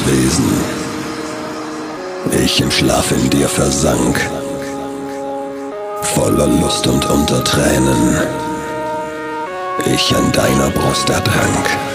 Wesen. Ich im Schlaf in dir versank, voller Lust und unter Tränen. Ich an deiner Brust ertrank.